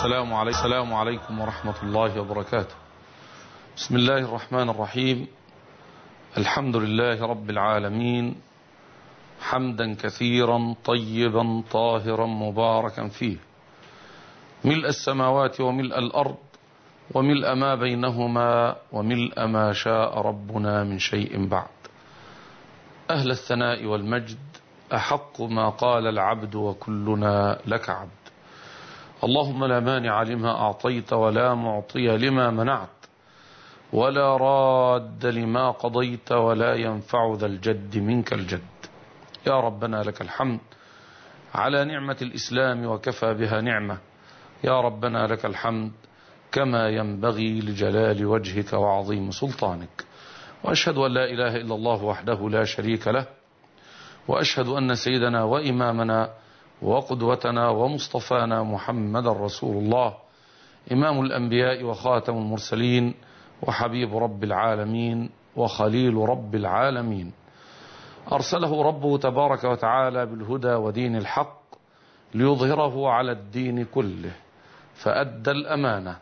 السلام عليكم ورحمة الله وبركاته. بسم الله الرحمن الرحيم. الحمد لله رب العالمين، حمدا كثيرا طيبا طاهرا مباركا فيه، ملء السماوات وملء الأرض وملء ما بينهما وملء ما شاء ربنا من شيء بعد. أهل الثناء والمجد، أحق ما قال العبد وكلنا لك عبد. اللهم لا مانع لما أعطيت ولا معطي لما منعت ولا راد لما قضيت ولا ينفع ذا الجد منك الجد. يا ربنا لك الحمد على نعمة الإسلام وكفى بها نعمة. يا ربنا لك الحمد كما ينبغي لجلال وجهك وعظيم سلطانك. وأشهد أن لا إله إلا الله وحده لا شريك له، وأشهد أن سيدنا وإمامنا وقدوتنا ومصطفانا محمد رسول الله، إمام الأنبياء وخاتم المرسلين وحبيب رب العالمين وخليل رب العالمين، أرسله ربه تبارك وتعالى بالهدى ودين الحق ليظهره على الدين كله، فأدى الأمانة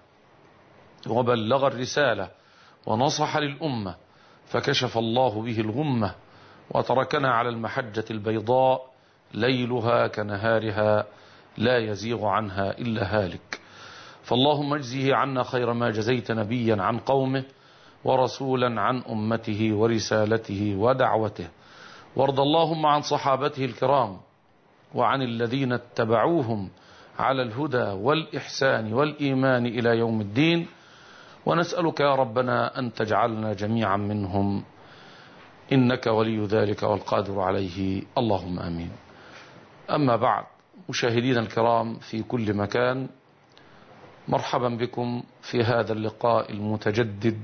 وبلغ الرسالة ونصح للأمة، فكشف الله به الغمة وتركنا على المحجة البيضاء ليلها كنهارها لا يزيغ عنها إلا هالك. فاللهم اجزه عنا خير ما جزيت نبيا عن قومه ورسولا عن أمته ورسالته ودعوته، وارض اللهم عن صحابته الكرام وعن الذين اتبعوهم على الهدى والإحسان والإيمان إلى يوم الدين. ونسألك يا ربنا أن تجعلنا جميعا منهم، إنك ولي ذلك والقادر عليه، اللهم آمين. أما بعد، مشاهدينا الكرام في كل مكان، مرحبا بكم في هذا اللقاء المتجدد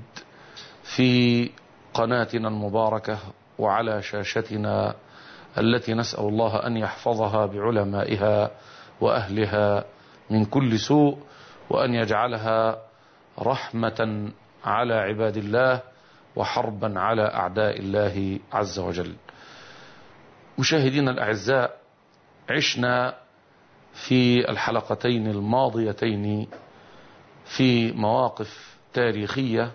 في قناتنا المباركة وعلى شاشتنا التي نسأل الله أن يحفظها بعلمائها وأهلها من كل سوء، وأن يجعلها رحمة على عباد الله وحربا على أعداء الله عز وجل. مشاهدينا الأعزاء، عشنا في الحلقتين الماضيتين في مواقف تاريخية،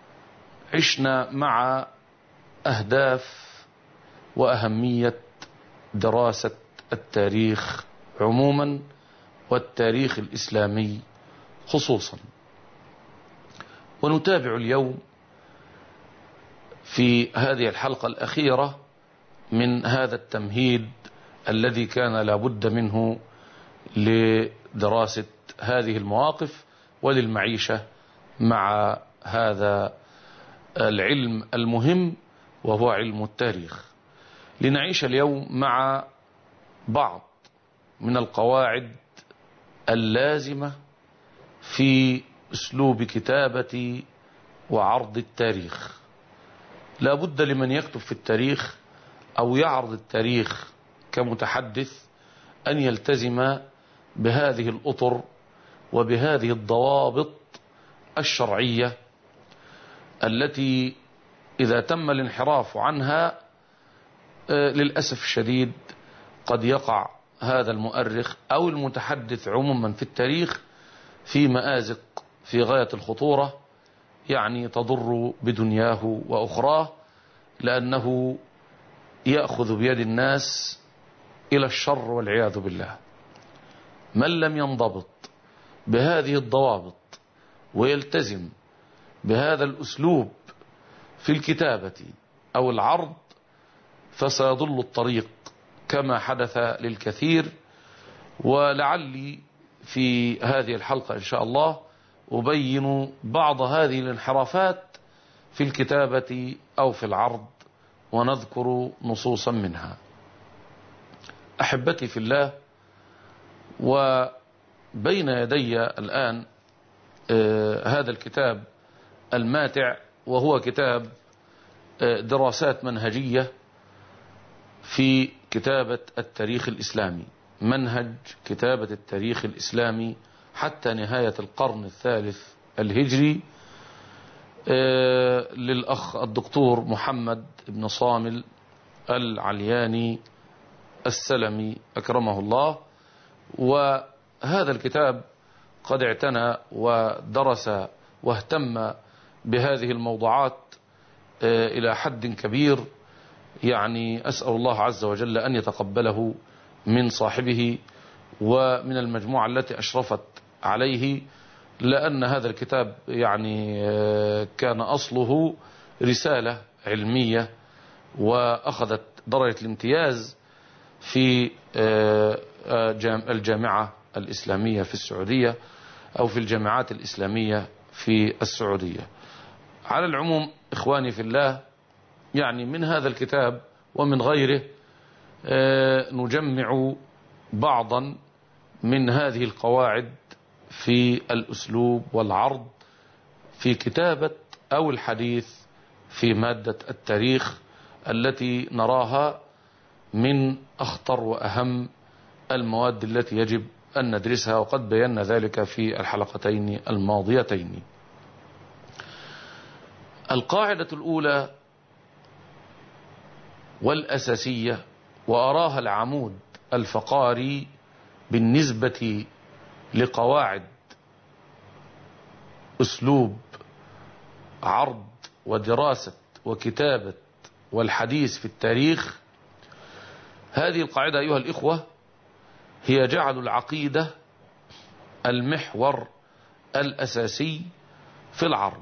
عشنا مع أهداف وأهمية دراسة التاريخ عموما والتاريخ الإسلامي خصوصا. ونتابع اليوم في هذه الحلقة الأخيرة من هذا التمهيد الذي كان لابد منه لدراسة هذه المواقف وللمعيشة مع هذا العلم المهم وهو علم التاريخ. لنعيش اليوم مع بعض من القواعد اللازمة في أسلوب كتابة وعرض التاريخ. لا بد لمن يكتب في التاريخ أو يعرض التاريخ كمتحدث أن يلتزم بهذه الأطر وبهذه الضوابط الشرعية التي إذا تم الانحراف عنها للأسف الشديد قد يقع هذا المؤرخ أو المتحدث عموما في التاريخ في مآزق في غاية الخطورة، يعني تضر بدنياه وأخراه، لأنه يأخذ بيد الناس إلى الشر والعياذ بالله. من لم ينضبط بهذه الضوابط ويلتزم بهذا الأسلوب في الكتابة أو العرض فسيضل الطريق كما حدث للكثير. ولعلي في هذه الحلقة إن شاء الله أبين بعض هذه الانحرافات في الكتابة أو في العرض ونذكر نصوصا منها. أحبتي في الله، وبين يدي الآن هذا الكتاب الماتع، وهو كتاب دراسات منهجية في كتابة التاريخ الإسلامي، منهج كتابة التاريخ الإسلامي حتى نهاية القرن الثالث الهجري، للأخ الدكتور محمد بن صامل العلياني السلمي أكرمه الله. وهذا الكتاب قد اعتنى ودرس واهتم بهذه الموضوعات إلى حد كبير، يعني أسأل الله عز وجل أن يتقبله من صاحبه ومن المجموعة التي أشرفت عليه، لأن هذا الكتاب يعني كان أصله رسالة علمية وأخذت درجة الامتياز في الجامعة الإسلامية في السعودية أو في الجامعات الإسلامية في السعودية. على العموم إخواني في الله، يعني من هذا الكتاب ومن غيره نجمع بعضا من هذه القواعد في الأسلوب والعرض في كتابة أو الحديث في مادة التاريخ التي نراها من أخطر وأهم المواد التي يجب أن ندرسها، وقد بينا ذلك في الحلقتين الماضيتين. القاعدة الأولى والأساسية، وأراها العمود الفقاري بالنسبة لقواعد أسلوب عرض ودراسة وكتابة والحديث في التاريخ، هذه القاعدة أيها الإخوة هي جعل العقيدة المحور الأساسي في العرض.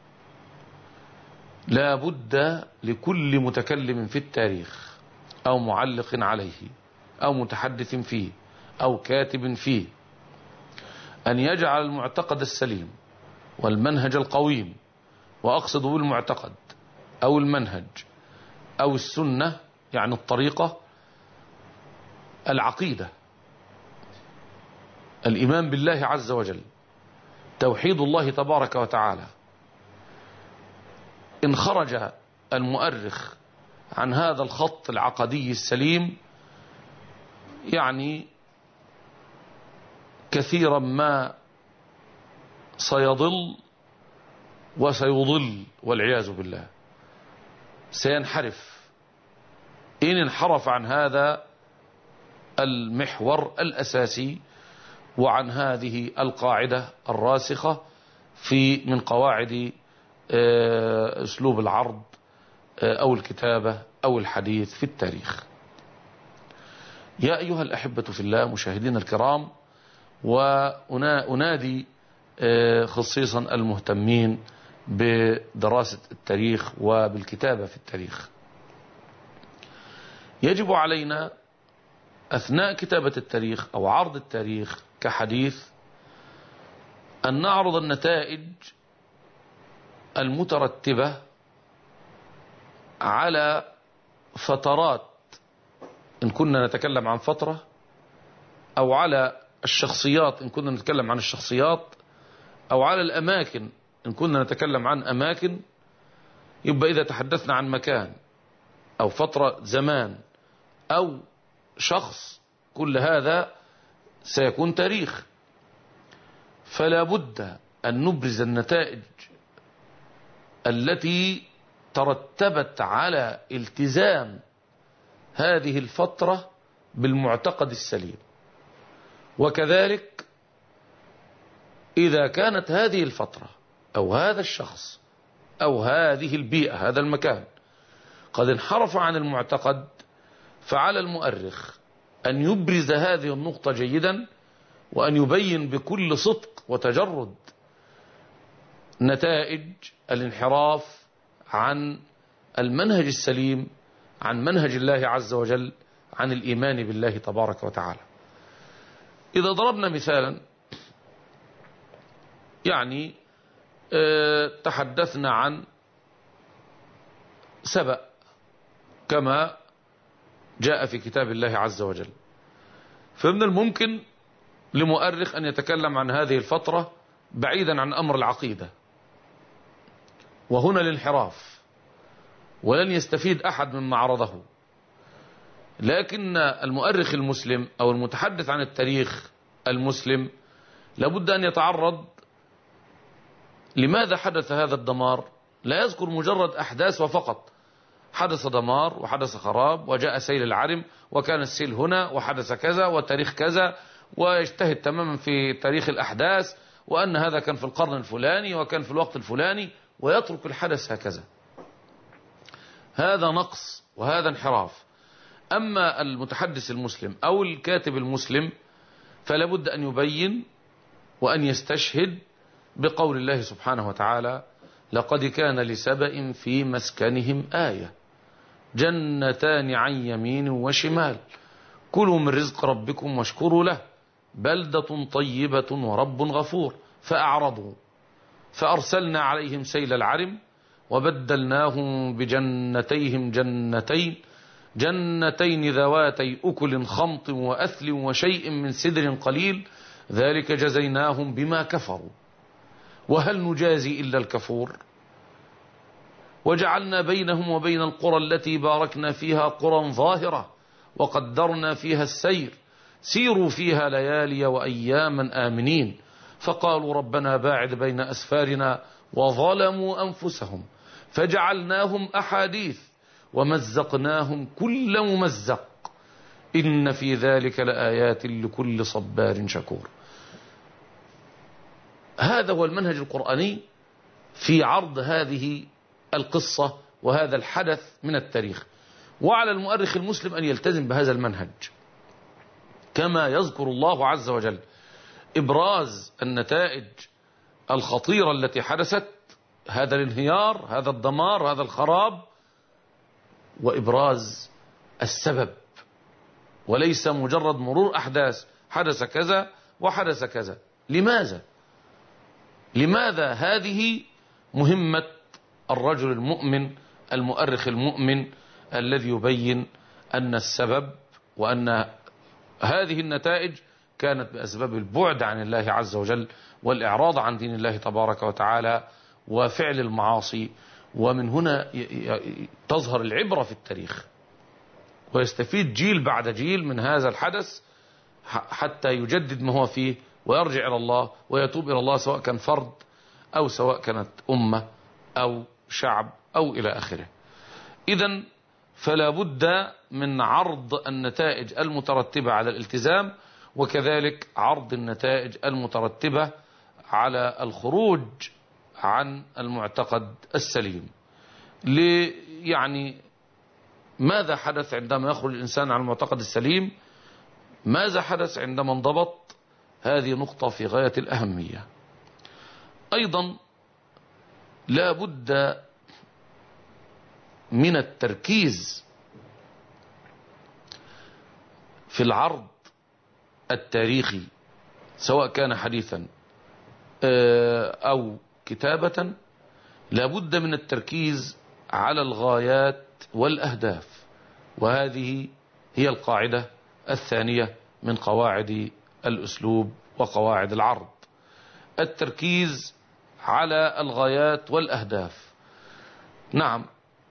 لا بد لكل متكلم في التاريخ أو معلق عليه أو متحدث فيه أو كاتب فيه أن يجعل المعتقد السليم والمنهج القويم، وأقصد بالمعتقد أو المنهج أو السنة يعني الطريقة، العقيدة، الإيمان بالله عز وجل، توحيد الله تبارك وتعالى. إن خرج المؤرخ عن هذا الخط العقدي السليم يعني كثيرا ما سيضل وسيضل والعياذ بالله، سينحرف إن انحرف عن هذا المحور الأساسي وعن هذه القاعدة الراسخة في من قواعد أسلوب العرض أو الكتابة أو الحديث في التاريخ. يا أيها الأحبة في الله مشاهدين الكرام، وأنادي خصيصا المهتمين بدراسة التاريخ وبالكتابة في التاريخ، يجب علينا أثناء كتابة التاريخ أو عرض التاريخ كحديث أن نعرض النتائج المترتبة على فترات إن كنا نتكلم عن فترة، أو على الشخصيات إن كنا نتكلم عن الشخصيات، أو على الأماكن إن كنا نتكلم عن أماكن. يبقى إذا تحدثنا عن مكان أو فترة زمان أو شخص، كل هذا سيكون تاريخ. فلا بد أن نبرز النتائج التي ترتبت على التزام هذه الفترة بالمعتقد السليم. وكذلك إذا كانت هذه الفترة أو هذا الشخص أو هذه البيئة هذا المكان قد انحرف عن المعتقد، فعلى المؤرخ أن يبرز هذه النقطة جيدا، وأن يبين بكل صدق وتجرد نتائج الانحراف عن المنهج السليم، عن منهج الله عز وجل، عن الإيمان بالله تبارك وتعالى. إذا ضربنا مثالا، يعني تحدثنا عن سبأ كما جاء في كتاب الله عز وجل، فمن الممكن لمؤرخ أن يتكلم عن هذه الفترة بعيدا عن أمر العقيدة، وهنا الانحراف، ولن يستفيد أحد مما عرضه. لكن المؤرخ المسلم أو المتحدث عن التاريخ المسلم لابد أن يتعرض لماذا حدث هذا الدمار. لا يذكر مجرد أحداث وفقط، حدث دمار وحدث خراب وجاء سيل العرم وكان السيل هنا وحدث كذا وتاريخ كذا ويجتهد تماما في تاريخ الأحداث، وأن هذا كان في القرن الفلاني وكان في الوقت الفلاني، ويترك الحدث هكذا. هذا نقص وهذا انحراف. أما المتحدث المسلم أو الكاتب المسلم فلا بد أن يبين وأن يستشهد بقول الله سبحانه وتعالى: لقد كان لسبأ في مسكنهم آية جنتان عن يمين وشمال كلوا من رزق ربكم واشكروا له بلدة طيبة ورب غفور فأعرضوا فأرسلنا عليهم سيل العرم وبدلناهم بجنتيهم جنتين ذواتي أكل خمط وأثل وشيء من سدر قليل ذلك جزيناهم بما كفروا وهل نجازي إلا الكفور. وجعلنا بينهم وبين القرى التي باركنا فيها قرى ظاهرة وقدرنا فيها السير سيروا فيها ليالي وأياما آمنين فقالوا ربنا باعد بين أسفارنا وظلموا أنفسهم فجعلناهم أحاديث ومزقناهم كل ممزق إن في ذلك لآيات لكل صبار شكور. هذا هو المنهج القرآني في عرض هذه القصة وهذا الحدث من التاريخ. وعلى المؤرخ المسلم أن يلتزم بهذا المنهج كما يذكر الله عز وجل إبراز النتائج الخطيرة التي حدثت، هذا الانهيار، هذا الدمار، هذا الخراب، وإبراز السبب، وليس مجرد مرور أحداث حدث كذا وحدث كذا. لماذا هذه مهمة الرجل المؤمن المؤرخ المؤمن الذي يبين أن السبب وأن هذه النتائج كانت بأسباب البعد عن الله عز وجل والإعراض عن دين الله تبارك وتعالى وفعل المعاصي. ومن هنا تظهر العبرة في التاريخ ويستفيد جيل بعد جيل من هذا الحدث حتى يجدد ما هو فيه ويرجع إلى الله ويتوب إلى الله، سواء كان فرد أو سواء كانت أمة أو شعب أو إلى آخره. إذن فلا بد من عرض النتائج المترتبة على الالتزام، وكذلك عرض النتائج المترتبة على الخروج عن المعتقد السليم. يعني ماذا حدث عندما يخرج الإنسان عن المعتقد السليم؟ ماذا حدث عندما انضبط؟ هذه نقطة في غاية الأهمية. أيضا لا بد من التركيز في العرض التاريخي سواء كان حديثا أو كتابة. لا بد من التركيز على الغايات والأهداف، وهذه هي القاعدة الثانية من قواعد الأسلوب وقواعد العرض، التركيز على الغايات والأهداف. نعم،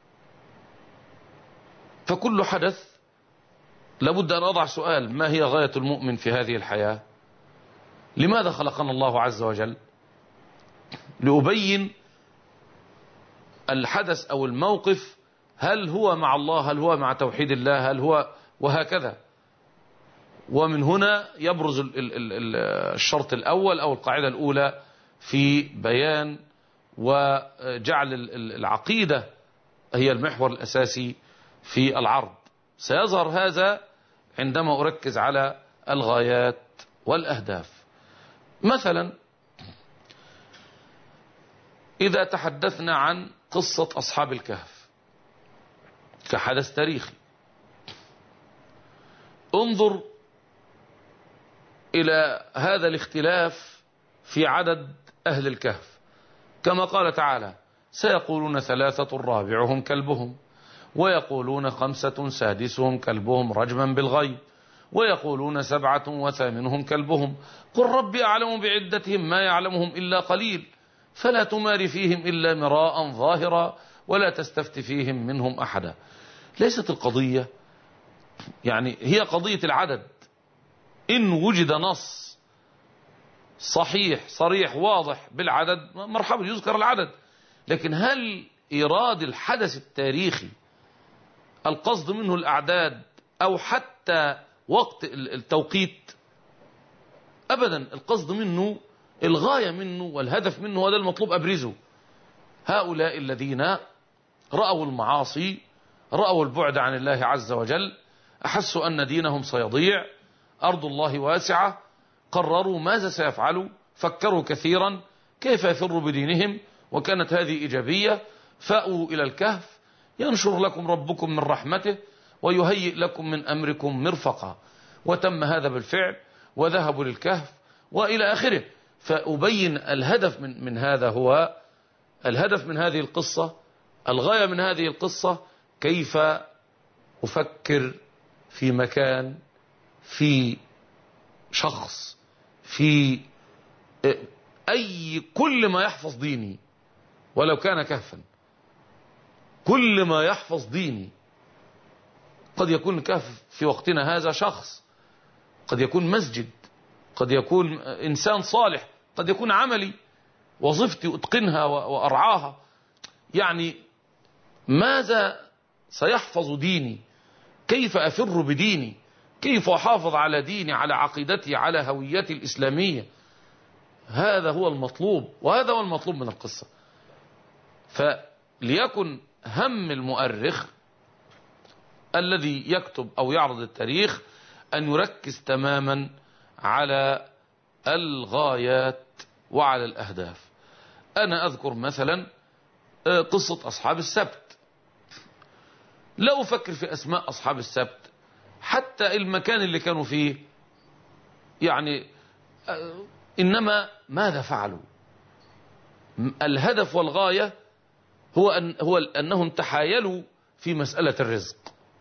فكل حدث لابد أن أضع سؤال: ما هي غاية المؤمن في هذه الحياة؟ لماذا خلقنا الله عز وجل؟ لأبين الحدث أو الموقف، هل هو مع الله، هل هو مع توحيد الله، هل هو، وهكذا. ومن هنا يبرز الشرط الأول أو القاعدة الأولى في بيان وجعل العقيدة هي المحور الأساسي في العرض. سيظهر هذا عندما أركز على الغايات والأهداف. مثلا إذا تحدثنا عن قصة أصحاب الكهف كحدث تاريخي، انظر إلى هذا الاختلاف في عدد أهل الكهف، كما قال تعالى: سيقولون 3 رابعهم كلبهم، ويقولون 5 سادسهم كلبهم رجما بالغيب، ويقولون 7 وثامنهم كلبهم، قل ربي أعلم بعدتهم ما يعلمهم إلا قليل فلا تمار فيهم إلا مراء ظاهرا ولا تستفت فيهم منهم أحدا. ليست القضية يعني هي قضية العدد. إن وجد نص صحيح صريح واضح بالعدد مرحبا يذكر العدد، لكن هل إيراد الحدث التاريخي القصد منه الأعداد أو حتى وقت التوقيت؟ أبدا. القصد منه، الغاية منه والهدف منه، هذا المطلوب أبرزه. هؤلاء الذين رأوا المعاصي، رأوا البعد عن الله عز وجل، أحسوا أن دينهم سيضيع، أرض الله واسعة، قرروا ماذا سيفعلوا، فكروا كثيرا كيف يفروا بدينهم، وكانت هذه إيجابية. فأووا إلى الكهف ينشر لكم ربكم من رحمته ويهيئ لكم من أمركم مرفقا. وتم هذا بالفعل، وذهبوا للكهف وإلى آخره. فأبين الهدف من هذا، هو الهدف من هذه القصة، الغاية من هذه القصة كيف أفكر في مكان، في شخص، في كل ما يحفظ ديني ولو كان كهفا، كل ما يحفظ ديني. قد يكون الكهف في وقتنا هذا شخص، قد يكون مسجد، قد يكون إنسان صالح، قد يكون عملي، وظيفتي أتقنها وأرعاها. يعني ماذا سيحفظ ديني؟ كيف أفر بديني؟ كيف أحافظ على ديني، على عقيدتي، على هويتي الإسلامية؟ هذا هو المطلوب، وهذا هو المطلوب من القصة. فليكن هم المؤرخ الذي يكتب أو يعرض التاريخ أن يركز تماما على الغايات وعلى الأهداف. أنا أذكر مثلا قصة أصحاب السبت. لا أفكر في أسماء أصحاب السبت، حتى المكان اللي كانوا فيه، يعني إنما ماذا فعلوا؟ الهدف والغاية هو أنهم تحايلوا في مسألة الرزق.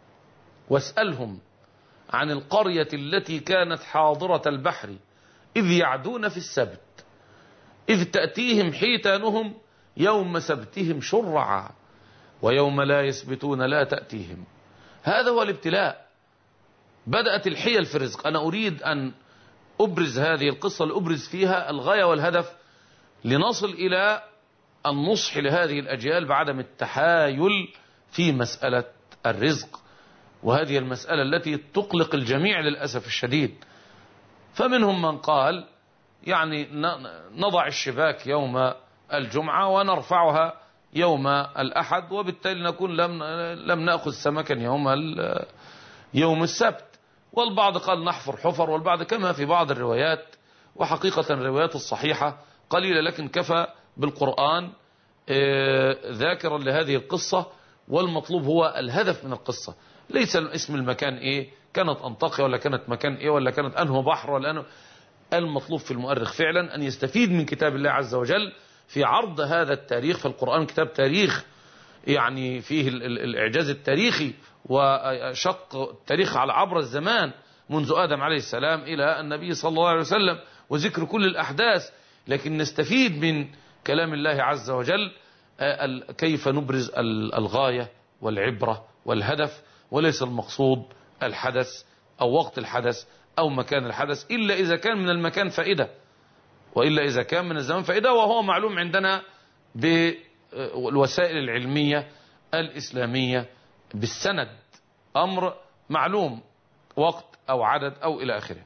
واسألهم عن القرية التي كانت حاضرة البحر إذ يعدون في السبت إذ تأتيهم حيتانهم يوم سبتهم شرعا ويوم لا يسبتون لا تأتيهم. هذا هو الابتلاء. بدأت الحيل في الرزق. أنا أريد أن أبرز هذه القصة، لأبرز فيها الغاية والهدف، لنصل إلى النصح لهذه الأجيال بعدم التحايل في مسألة الرزق، وهذه المسألة التي تقلق الجميع للأسف الشديد. فمنهم من قال يعني نضع الشباك يوم الجمعة ونرفعها يوم الأحد، وبالتالي نكون لم نأخذ سمكا يوم السبت. والبعض قال نحفر حفر، والبعض كما في بعض الروايات، وحقيقة الروايات الصحيحة قليلة لكن كفى بالقرآن ذاكرا لهذه القصة. والمطلوب هو الهدف من القصة، ليس اسم المكان ايه، كانت أنطاكيا ولا كانت مكان ايه ولا كانت أنه بحر ولا أنه. المطلوب في المؤرخ فعلا أن يستفيد من كتاب الله عز وجل في عرض هذا التاريخ. فالقرآن كتاب تاريخ، يعني فيه الإعجاز التاريخي وشق التاريخ على عبر الزمان منذ آدم عليه السلام إلى النبي صلى الله عليه وسلم، وذكر كل الأحداث. لكن نستفيد من كلام الله عز وجل كيف نبرز الغاية والعبرة والهدف، وليس المقصود الحدث أو وقت الحدث أو مكان الحدث، إلا إذا كان من المكان فائدة، وإلا إذا كان من الزمان فائدة، وهو معلوم عندنا بالوسائل العلمية الإسلامية بالسند، أمر معلوم، وقت أو عدد أو إلى آخره.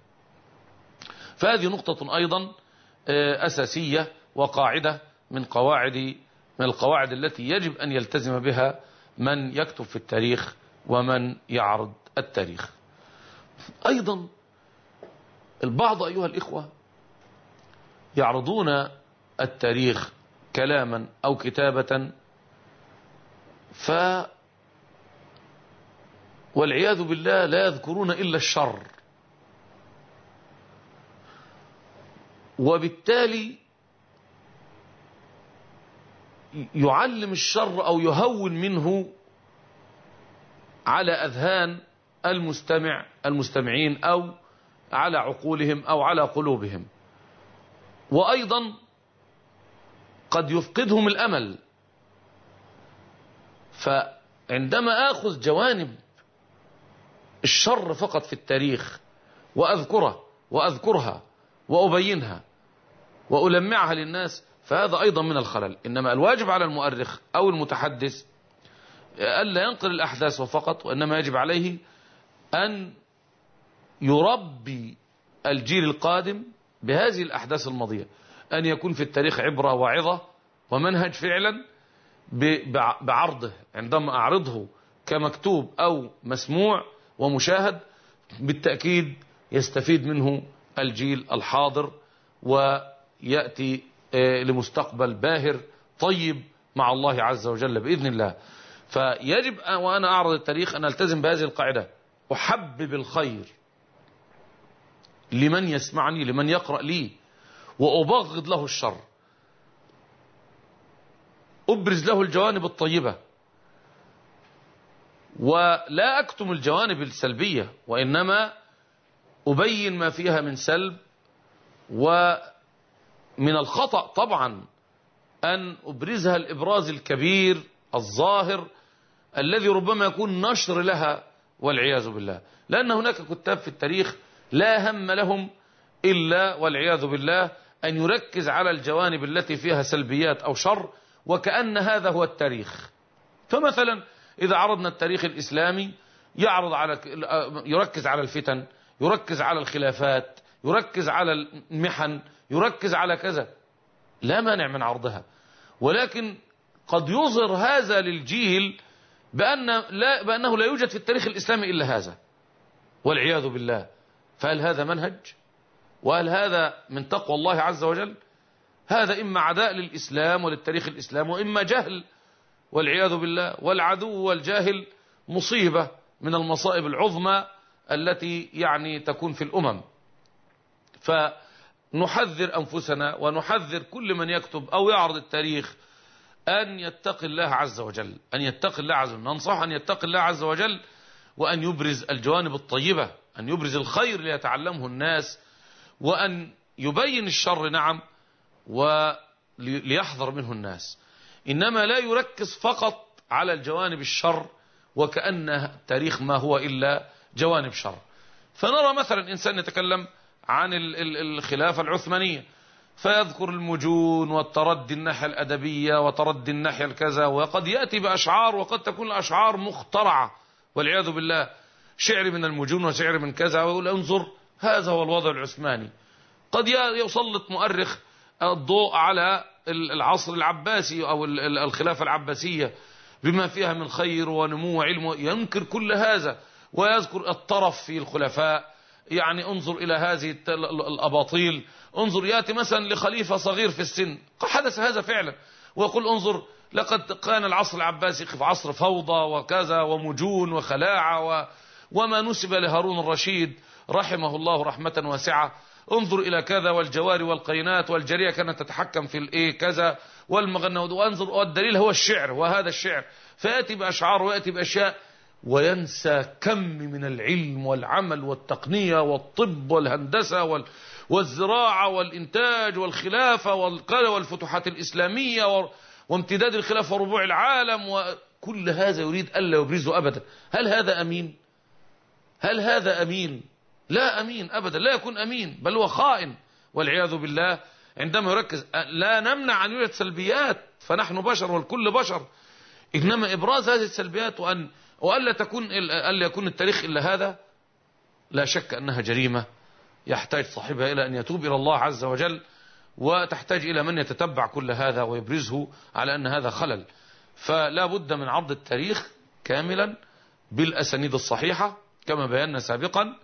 فهذه نقطة أيضا أساسية وقاعدة من القواعد التي يجب أن يلتزم بها من يكتب في التاريخ ومن يعرض التاريخ. أيضا البعض أيها الإخوة يعرضون التاريخ كلاما أو كتابة والعياذ بالله لا يذكرون إلا الشر، وبالتالي يعلم الشر أو يهون منه على أذهان المستمعين أو على عقولهم أو على قلوبهم، وأيضا قد يفقدهم الأمل. فعندما آخذ جوانب الشر فقط في التاريخ وأذكرها وأبينها وألمعها للناس، فهذا أيضا من الخلل. إنما الواجب على المؤرخ أو المتحدث ألا ينقل الأحداث فقط، وإنما يجب عليه أن يربي الجيل القادم بهذه الأحداث الماضية، أن يكون في التاريخ عبرة وعظة ومنهج فعلا بعرضه، عندما أعرضه كمكتوب أو مسموع ومشاهد بالتأكيد يستفيد منه الجيل الحاضر ويأتي لمستقبل باهر طيب مع الله عز وجل بإذن الله. فيجب وأنا أعرض التاريخ أن ألتزم بهذه القاعدة: أحبب الخير لمن يسمعني، لمن يقرأ لي، وأبغض له الشر، أبرز له الجوانب الطيبة، ولا أكتم الجوانب السلبية، وإنما أبين ما فيها من سلب ومن الخطأ طبعا أن أبرزها الإبراز الكبير الظاهر الذي ربما يكون نشر لها والعياذ بالله. لأن هناك كتاب في التاريخ لا هم لهم إلا والعياذ بالله أن يركز على الجوانب التي فيها سلبيات أو شر، وكأن هذا هو التاريخ. فمثلا إذا عرضنا التاريخ الإسلامي يركز على الفتن، يركز على الخلافات، يركز على المحن، يركز على كذا، لا مانع من عرضها، ولكن قد يظهر هذا للجيل بأنه لا يوجد في التاريخ الإسلامي إلا هذا والعياذ بالله. فهل هذا منهج؟ وهل هذا من تقوى الله عز وجل؟ هذا إما عداء للإسلام وللتاريخ الإسلام، وإما جهل والعياذ بالله. والعدو والجاهل مصيبة من المصائب العظمى التي يعني تكون في الأمم. فنحذر أنفسنا ونحذر كل من يكتب أو يعرض التاريخ أن يتقي الله عز وجل، أن يتقي الله عز وجل. ننصح أن يتقي الله عز وجل، وأن يبرز الجوانب الطيبة، أن يبرز الخير ليتعلمه الناس، وأن يبين الشر نعم وليحذر منه الناس، إنما لا يركز فقط على الجوانب الشر وكأن التاريخ ما هو إلا جوانب شر. فنرى مثلا إنسان يتكلم عن الخلافة العثمانية فيذكر المجون والتردي الناحية الأدبية وتردي الناحية الكذا، وقد يأتي بأشعار وقد تكون الأشعار مخترعة والعياذ بالله، شعر من المجون وشعر من كذا، ويقول انظر هذا هو الوضع العثماني. قد يسلط مؤرخ الضوء على العصر العباسي أو الخلافة العباسية بما فيها من خير ونمو وعلم، ينكر كل هذا ويذكر الطرف في الخلفاء. يعني انظر إلى هذه الأباطيل، انظر يأتي مثلا لخليفة صغير في السن حدث هذا فعلا ويقول انظر لقد كان العصر العباسي في عصر فوضى وكذا ومجون وخلاعة وما نسب لهارون الرشيد رحمه الله رحمة واسعة، انظر إلى كذا والجواري والقينات والجرية كانت تتحكم في الايه كذا والمغنى، وانظر والدليل هو الشعر وهذا الشعر. فيأتي بأشعار ويأتي بأشياء وينسى كم من العلم والعمل والتقنية والطب والهندسة والزراعة والإنتاج والخلافة والفتوحات الإسلامية وامتداد الخلافة وربوع العالم، وكل هذا يريد ألا يبرزه أبدا. هل هذا أمين؟ هل هذا أمين؟ لا أمين أبدا، لا يكون أمين، بل هو خائن والعياذ بالله. عندما يركز لا نمنع أن يوجد سلبيات، فنحن بشر والكل بشر، إنما إبراز هذه السلبيات ألا يكون التاريخ إلا هذا، لا شك أنها جريمة يحتاج صاحبها إلى أن يتوب إلى الله عز وجل، وتحتاج إلى من يتتبع كل هذا ويبرزه على أن هذا خلل. فلا بد من عرض التاريخ كاملا بالأسانيد الصحيحة كما بينا سابقا،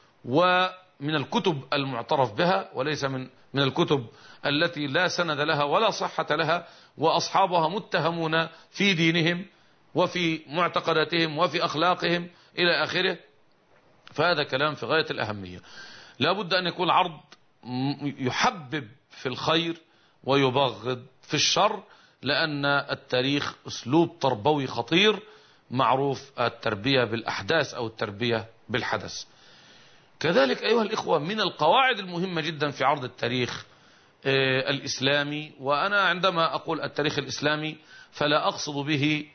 ومن الكتب المعترف بها، وليس من الكتب التي لا سند لها ولا صحة لها وأصحابها متهمون في دينهم وفي معتقداتهم وفي أخلاقهم إلى آخره. فهذا كلام في غاية الأهمية. لا بد أن يكون عرض يحبب في الخير ويبغض في الشر، لأن التاريخ أسلوب تربوي خطير معروف، التربية بالأحداث أو التربية بالحدث. كذلك أيها الإخوة من القواعد المهمة جدا في عرض التاريخ الإسلامي، وأنا عندما أقول التاريخ الإسلامي فلا أقصد به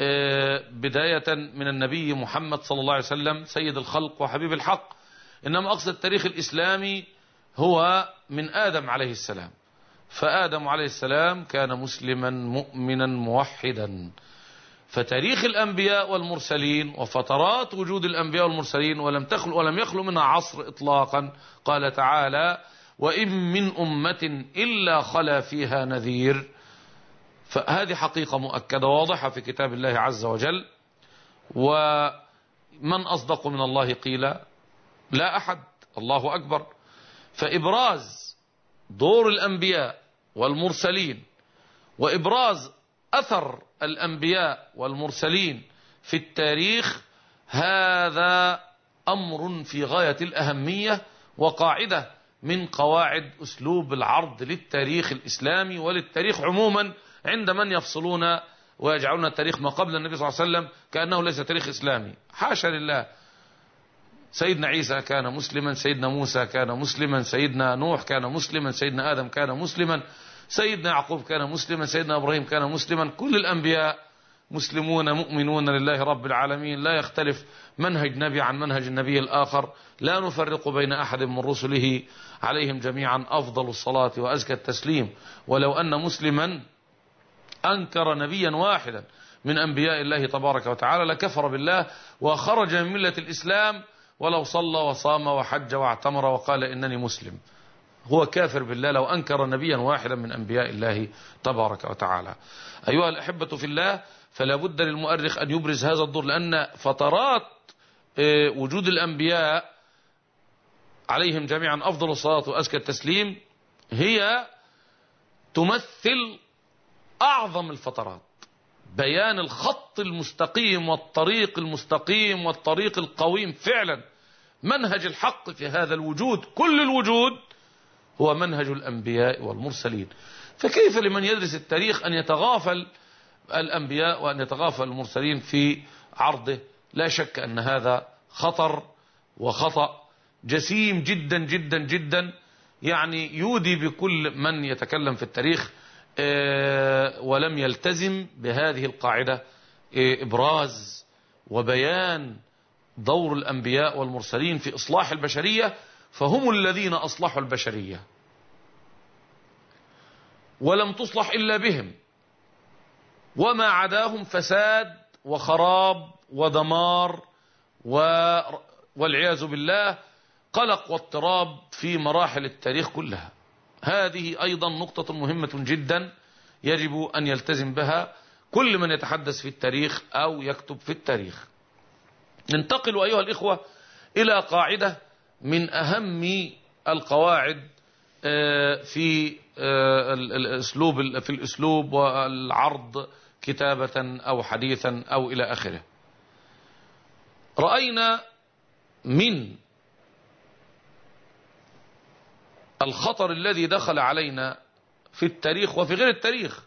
بداية من النبي محمد صلى الله عليه وسلم سيد الخلق وحبيب الحق، إنما أقصد التاريخ الإسلامي هو من آدم عليه السلام. فآدم عليه السلام كان مسلما مؤمنا موحدا، فتاريخ الأنبياء والمرسلين وفترات وجود الأنبياء والمرسلين ولم يخلو منها عصر إطلاقا. قال تعالى وإن من أمة إلا خلا فيها نذير. فهذه حقيقة مؤكدة واضحة في كتاب الله عز وجل. ومن أصدق من الله قيلا؟ لا أحد. الله أكبر. فإبراز دور الأنبياء والمرسلين وإبراز أثر الأنبياء والمرسلين في التاريخ هذا أمر في غاية الأهمية، وقاعدة من قواعد أسلوب العرض للتاريخ الإسلامي وللتاريخ عموما عند من يفصلون ويجعلون التاريخ ما قبل النبي صلى الله عليه وسلم كأنه ليس تاريخ إسلامي. حاشا لله. سيدنا عيسى كان مسلما، سيدنا موسى كان مسلما، سيدنا نوح كان مسلما، سيدنا آدم كان مسلما، سيدنا يعقوب كان مسلما، سيدنا إبراهيم كان مسلما. كل الأنبياء مسلمون مؤمنون لله رب العالمين، لا يختلف منهج نبي عن منهج النبي الآخر، لا نفرق بين أحد من رسله، عليهم جميعا أفضل الصلاة وأزكى التسليم. ولو أن مسلما أنكر نبيا واحدا من أنبياء الله تبارك وتعالى لكفر بالله وخرج من ملة الإسلام، ولو صلى وصام وحج واعتمر وقال إنني مسلم، هو كافر بالله لو أنكر نبيا واحدا من أنبياء الله تبارك وتعالى. أيها الأحبة في الله، فلا بد للمؤرخ أن يبرز هذا الدور، لأن فترات وجود الأنبياء عليهم جميعا أفضل الصلاة وأزكى التسليم هي تمثل أعظم الفترات، بيان الخط المستقيم والطريق المستقيم والطريق القويم. فعلا منهج الحق في هذا الوجود، كل الوجود هو منهج الأنبياء والمرسلين. فكيف لمن يدرس التاريخ أن يتغافل الأنبياء وأن يتغافل المرسلين في عرضه؟ لا شك أن هذا خطر وخطأ جسيم جدا جدا جدا، يعني يودي بكل من يتكلم في التاريخ ولم يلتزم بهذه القاعدة، إبراز وبيان دور الأنبياء والمرسلين في إصلاح البشرية، فهم الذين أصلحوا البشرية ولم تصلح إلا بهم، وما عداهم فساد وخراب ودمار والعياذ بالله قلق واضطراب في مراحل التاريخ كلها. هذه أيضا نقطة مهمة جدا يجب أن يلتزم بها كل من يتحدث في التاريخ أو يكتب في التاريخ. ننتقل أيها الإخوة إلى قاعدة من أهم القواعد في الأسلوب والعرض كتابة أو حديثا أو إلى آخره. رأينا من الخطر الذي دخل علينا في التاريخ وفي غير التاريخ،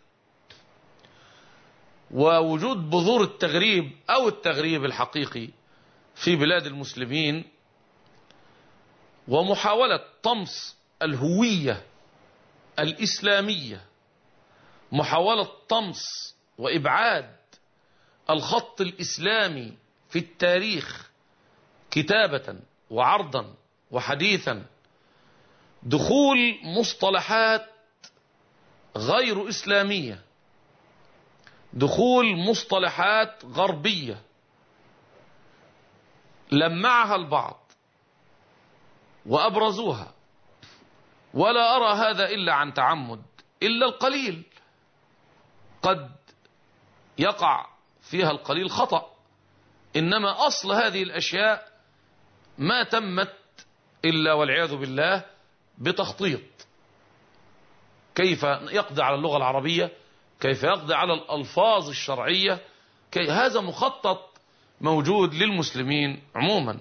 ووجود بذور التغريب أو التغريب الحقيقي في بلاد المسلمين، ومحاولة طمس الهوية الإسلامية، محاولة طمس وإبعاد الخط الإسلامي في التاريخ كتابة وعرضا وحديثا، دخول مصطلحات غير إسلامية، دخول مصطلحات غربية لمعها البعض وأبرزوها، ولا أرى هذا إلا عن تعمد، إلا القليل قد يقع فيها القليل خطأ، إنما أصل هذه الأشياء ما تمت إلا والعياذ بالله بتخطيط. كيف يقضي على اللغة العربية، كيف يقضي على الألفاظ الشرعية، هذا مخطط موجود للمسلمين عموما.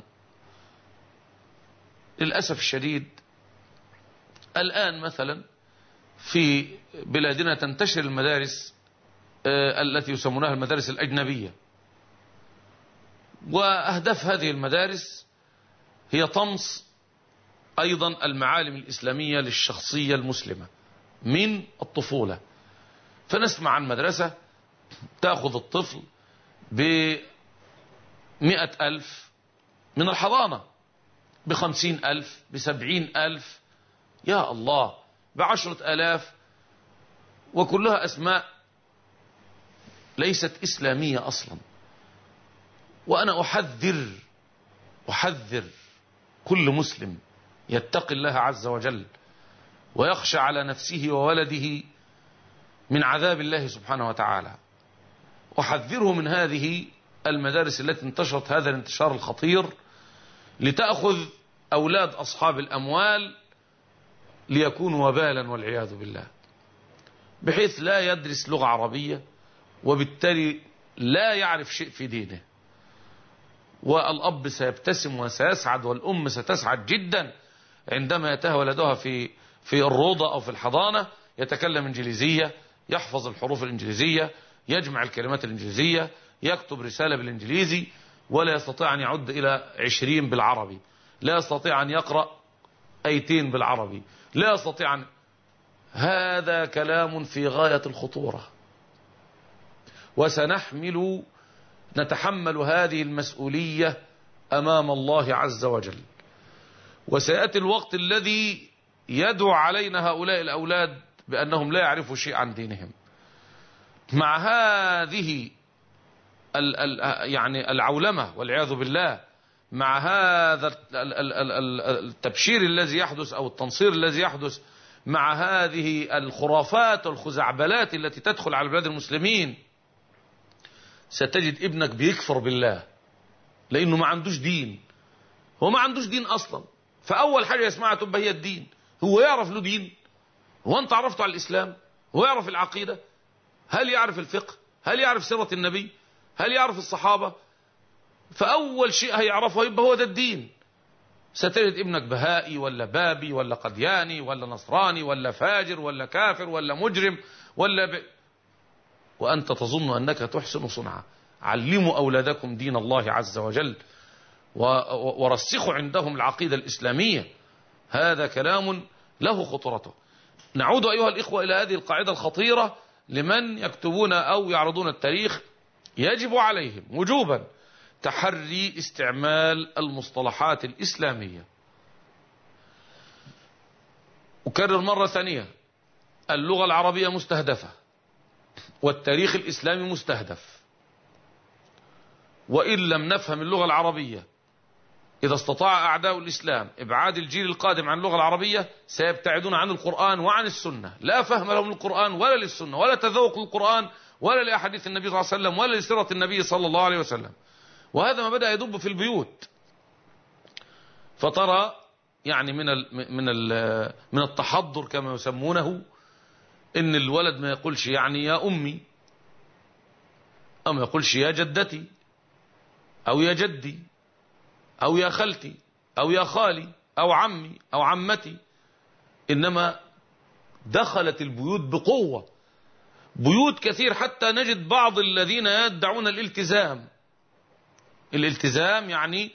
للأسف الشديد الآن مثلا في بلادنا تنتشر المدارس التي يسمونها المدارس الأجنبية، وأهداف هذه المدارس هي طمس أيضا المعالم الإسلامية للشخصية المسلمة من الطفولة. فنسمع عن مدرسة تأخذ الطفل ب100,000 من الحضانة، ب50,000، ب70,000، يا الله، ب10,000، وكلها أسماء ليست إسلامية أصلا. وأنا أحذر كل مسلم يتقي الله عز وجل ويخشى على نفسه وولده من عذاب الله سبحانه وتعالى. وحذره من هذه المدارس التي انتشرت هذا الانتشار الخطير لتأخذ أولاد أصحاب الأموال ليكونوا وبالا والعياذ بالله، بحيث لا يدرس لغة عربية وبالتالي لا يعرف شيء في دينه. والأب سيبتسم وسيسعد والأم ستسعد جدا عندما يتهى ولدها في الروضة أو في الحضانة يتكلم إنجليزية، يحفظ الحروف الإنجليزية، يجمع الكلمات الإنجليزية، يكتب رسالة بالإنجليزي، ولا يستطيع أن يعد إلى 20 بالعربي، لا يستطيع أن يقرأ آيتين بالعربي، لا يستطيع أن... هذا كلام في غاية الخطورة، نتحمل هذه المسؤولية أمام الله عز وجل. وسيأتي الوقت الذي يدعو علينا هؤلاء الأولاد بأنهم لا يعرفوا شيء عن دينهم. مع هذه يعني العولمة والعياذ بالله، مع هذا التبشير الذي يحدث أو التنصير الذي يحدث، مع هذه الخرافات والخزعبلات التي تدخل على بلاد المسلمين، ستجد ابنك بيكفر بالله لأنه ما عندوش دين. هو ما عندوش دين أصلا، فأول حاجة يسمعها تبقى هي الدين. هو يعرف له دين؟ هو أنت عرفته على الإسلام؟ هو يعرف العقيدة؟ هل يعرف الفقه؟ هل يعرف سيرة النبي؟ هل يعرف الصحابة؟ فأول شيء هيعرفه يبقى هو ده الدين. ستجد ابنك بهائي ولا بابي ولا قدياني ولا نصراني ولا فاجر ولا كافر ولا مجرم وأنت تظن أنك تحسن صنعا. علموا أولادكم دين الله عز وجل ورسخوا عندهم العقيدة الإسلامية. هذا كلام له خطورته. نعود أيها الإخوة إلى هذه القاعدة الخطيرة لمن يكتبون أو يعرضون التاريخ. يجب عليهم وجوبا تحري استعمال المصطلحات الإسلامية. أكرر مرة ثانية، اللغة العربية مستهدفة والتاريخ الإسلامي مستهدف، وإن لم نفهم اللغة العربية، إذا استطاع أعداء الإسلام إبعاد الجيل القادم عن اللغة العربية سيبتعدون عن القرآن وعن السنة. لا فهم لهم للقرآن ولا للسنة ولا تذوق للقرآن ولا لأحاديث النبي صلى الله عليه وسلم ولا لسيرة النبي صلى الله عليه وسلم. وهذا ما بدأ يدب في البيوت. فترى يعني من التحضر كما يسمونه إن الولد ما يقولش يعني يا أمي، أو ما يقولش يا جدتي أو يا جدي أو يا خالتي أو يا خالي أو عمي أو عمتي، إنما دخلت البيوت بقوة، بيوت كثير، حتى نجد بعض الذين يدعون الالتزام يعني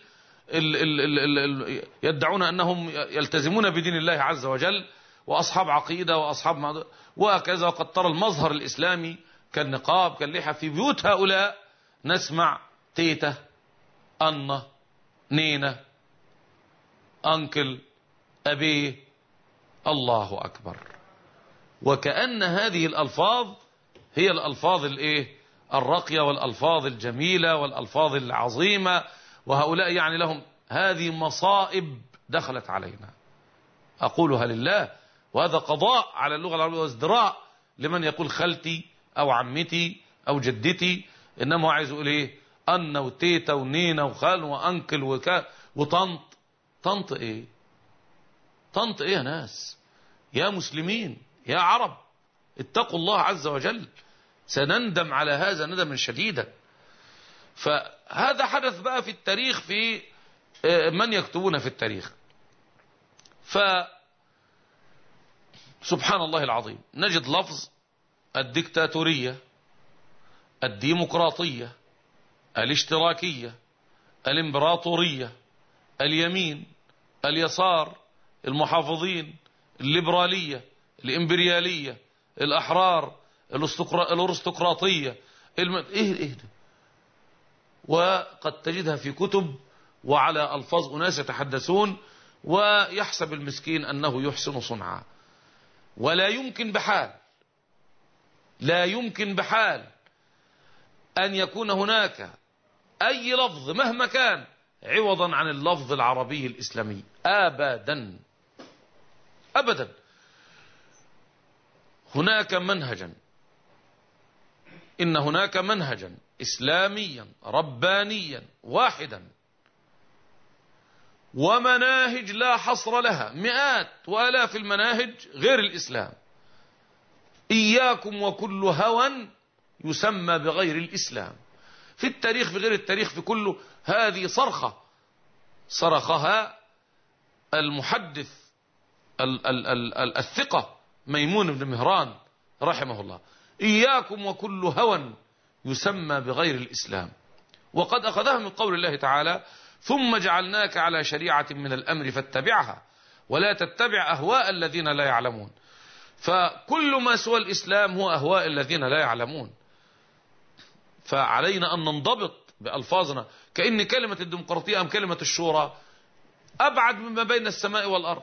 يدعون أنهم يلتزمون بدين الله عز وجل وأصحاب عقيدة وأصحاب وكذا، وقد ترى المظهر الإسلامي كالنقاب كاللحى في بيوت هؤلاء. نسمع تيتة، أنة، نينة، أنكل، أبيه. الله أكبر. وكأن هذه الألفاظ هي الألفاظ الراقية والألفاظ الجميلة والألفاظ العظيمة، وهؤلاء يعني لهم هذه مصائب دخلت علينا، أقولها لله. وهذا قضاء على اللغة العربية وازدراء لمن يقول خالتي أو عمتي أو جدتي، إنما هو عايز يقول إيه؟ أن وتيتا ونينا وخال وأنكل وطنط. طنط إيه؟ طنط إيه يا ناس؟ يا مسلمين يا عرب اتقوا الله عز وجل، سنندم على هذا ندما شديدا. فهذا حدث بقى في التاريخ، في من يكتبون في التاريخ. سبحان الله العظيم، نجد لفظ الديكتاتورية، الديمقراطية، الاشتراكية، الامبراطورية، اليمين، اليسار، المحافظين، الليبرالية، الامبريالية، الأحرار، الارستقراطية، إيه ده؟ وقد تجدها في كتب وعلى ألفاظ أناس يتحدثون، ويحسب المسكين أنه يحسن صنعا. ولا يمكن بحال، لا يمكن بحال أن يكون هناك أي لفظ مهما كان عوضا عن اللفظ العربي الإسلامي، أبدا أبدا. هناك منهجا، إن هناك منهجا إسلاميا ربانيا واحدا، ومناهج لا حصر لها، مئات وآلاف المناهج غير الإسلام. إياكم وكل هوى يسمى بغير الإسلام، في التاريخ في غير التاريخ في كله. هذه صرخة صرخها المحدث الثقة ميمون بن مهران رحمه الله: إياكم وكل هوى يسمى بغير الإسلام. وقد أخذها من قول الله تعالى: ثم جعلناك على شريعة من الأمر فاتبعها ولا تتبع أهواء الذين لا يعلمون. فكل ما سوى الإسلام هو أهواء الذين لا يعلمون. فعلينا أن ننضبط بألفاظنا، كأن كلمة الديمقراطية أم كلمة الشورى أبعد مما بين السماء والأرض،